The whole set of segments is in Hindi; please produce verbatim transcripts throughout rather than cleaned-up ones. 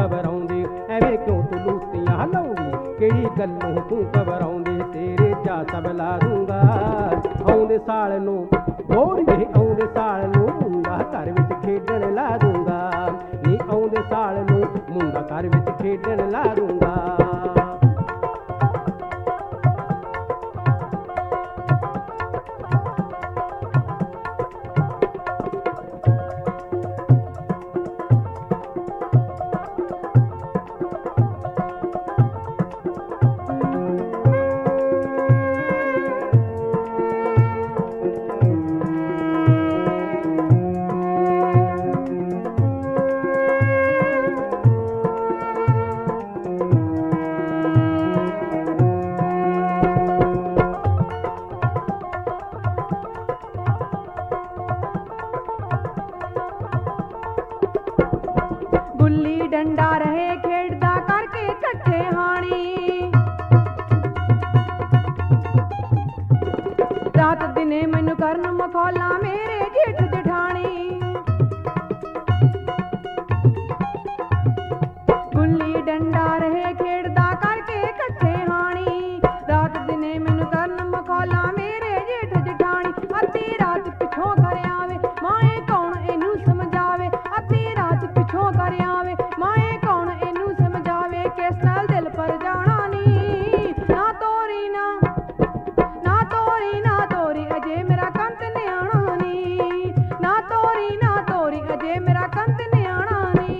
घबराउंदी, एवें क्यों तू लूतियां लाउंदी, केड़ी गल्लों तू घबराउंदी, तेरे चा सब ला दूंगा। आउंदे साल नूं गोरीए आउंदे साल नूं मुंडा घर विच खेडण ला दूंगा, नी आउंदे साल नूं मुंडा घर विच खेडण ला दूंगा। गुल्ली डंडा रहे खेड़दा करके कट्ठे हाणी, रात दिने मैनू करन मखौला मेरे जेठ जठानी। गुल्ली डंडा रहे खेड़दा करके कट्ठे हाणी, रात दिने मैनू करन मखौला मेरे जेठ जठानी। अद्धी रात पिछों कर आवे माए कौन इनू समझावे, अद्धी रात पिछों कर आवे माए कौन इनू समझावे, किस नाल दिल पर जाना नी। ना तोरी ना ना तोरी ना तोरी अजे मेरा कंत न्याणा नी, ना तोरी ना तोरी अजे मेरा कंत न्याणा नी।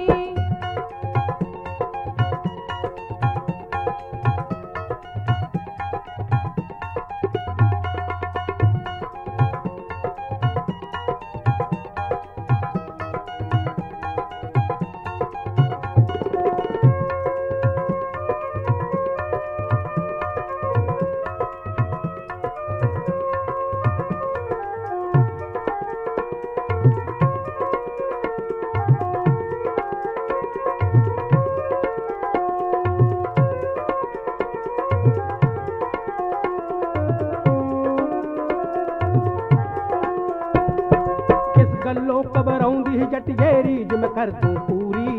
किस गल्लों घबराउंदी जट्टिए रीझ मैं कर दूं पूरी,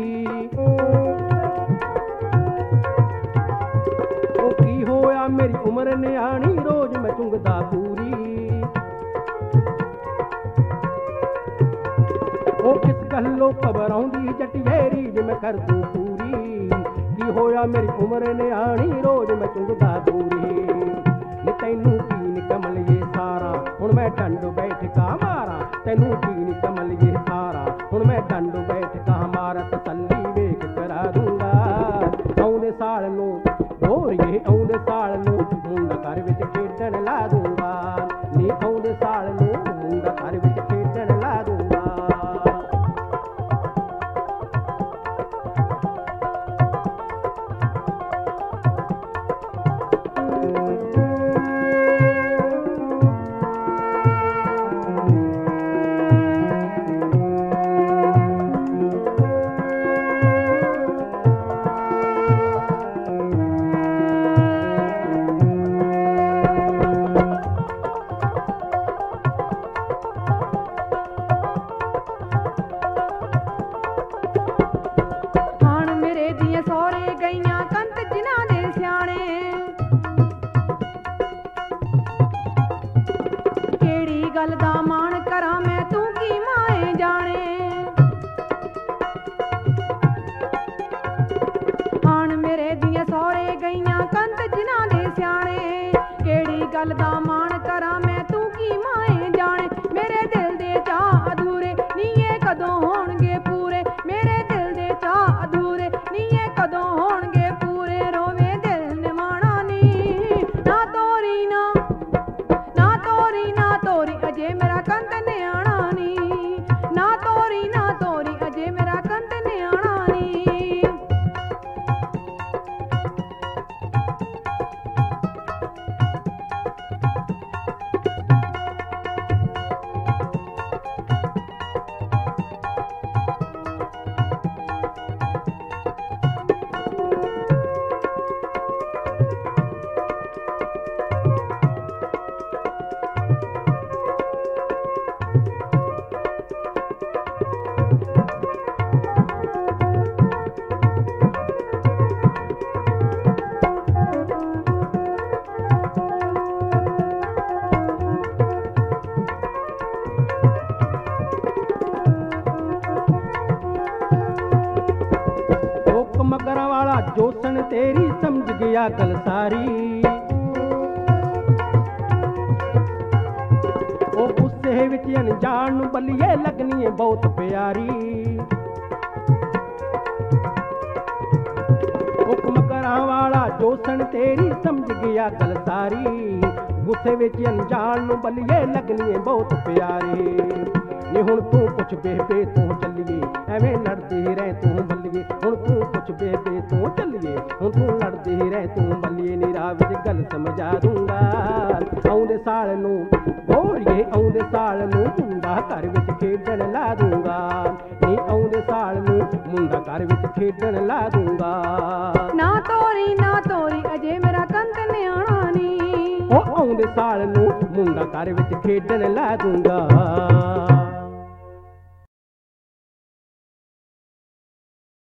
ओ की होया मेरी उम्र न्याणी रोज मैं चुंगदा पूरी। ओ किस गल्लों घबराउंदी जट्टिए रीझ मैं कर दूं पूरी, की होया मेरी उम्र न्याणी रोज मैं चुंगदा पूरी। नी तैनू कीन कमल ये सारा हुण मैं डंड बैठ का मारा, तैनू कीन कमल ये सारा हुण मैं डंड बैठ का मारा, तसल्ली वेख करा दूंगा। आउंदे साल नूं गोरीए आउंदे साल नूं मुंडा घर विच खेडण ला दूंगा, नी आउंदे साल नूं मुंडा घर विच खेडण ला दूंगा। हाण मेरे दियां सौरे गईयां कंत जिन्हां दे स्याणे, केड़ी गल दा मान करां मैं तू की माए जाने। हाण मेरे दियां सौरे गईयां कंत जिन्हां दे स्याणे, केड़ी गल दा मान करां मैं तू की माए जाने। मेरे दिल दे चाह अधूरे नी ये कदों होणगे पूरे, मेरे दिल दे चाह अधूरे नी ये कदों होणगे पूरे, रोवे दिल निमाणा नी। ना तोरी ना ना तोरी ना तोरी अजे मेरा कंत न्याणा नी, ना तोरी ना तोरी अजे मेरा कंत न्याणा नी। ਮਗਰਾਂ ਵਾਲਾ ਜੋਸਣ ਤੇਰੀ ਸਮਝ ਗਿਆ ਗੱਲ ਸਾਰੀ। ਉਹ ਗੁੱਸੇ ਵਿੱਚ ਅਣਜਾਣ ਨੂੰ ਬੱਲੀਏ ਲੱਗਣੀ ਏ ਬਹੁਤ ਪਿਆਰੀ। ਉਹ ਮਗਰਾਂ ਵਾਲਾ ਜੋਸਣ ਤੇਰੀ ਸਮਝ ਗਿਆ ਗੱਲ ਸਾਰੀ। ਗੁੱਸੇ ਵਿੱਚ ਅਣਜਾਣ ਨੂੰ ਬੱਲੀਏ ਲੱਗਣੀ ਏ ਬਹੁਤ ਪਿਆਰੀ। ਨੀ ਹੁਣ ਤੂੰ ਪੁੱਛ ਬੇਬੇ ਤੂੰ ਚੱਲੀਏ ਐਵੇਂ ਲੜਦੀ ਰਹਿ ਤੂੰ ਬੱਲੀਏ। ਹੁਣ ਤੂੰ ਪੁੱਛ ਬੇਬੇ ਤੂੰ ਚੱਲੀਏ ਹੁਣ ਤੂੰ ਲੜਦੀ ਰਹਿ ਤੂੰ ਬੱਲੀਏ। ਨੀ ਰਾਹ ਵਿੱਚ ਗੱਲ ਸਮਝਾ ਦੂੰਗਾ ਆਉਂਦੇ ਸਾਲ ਨੂੰ ਗੋਰੀਏ ਆਉਂਦੇ ਸਾਲ ਨੂੰ ਮੁੰਡਾ ਘਰ ਵਿੱਚ ਖੇਡਣ ਲਾ ਦੂੰਗਾ। ਨੀ ਆਉਂਦੇ ਸਾਲ ਨੂੰ ਮੁੰਡਾ ਘਰ ਵਿੱਚ ਖੇਡਣ ਲਾ ਦੂੰਗਾ। ਨਾ ਤੋਰੀ ਨਾ ਤੋਰੀ ਅਜੇ ਮੇਰਾ ਕੰਤ ਨਿਆਣਾ ਨੀ। ਉਹ ਆਉਂਦੇ ਸਾਲ ਨੂੰ ਮੁੰਡਾ ਘਰ ਵਿੱਚ ਖੇਡਣ ਲਾ ਦੂੰਗਾ।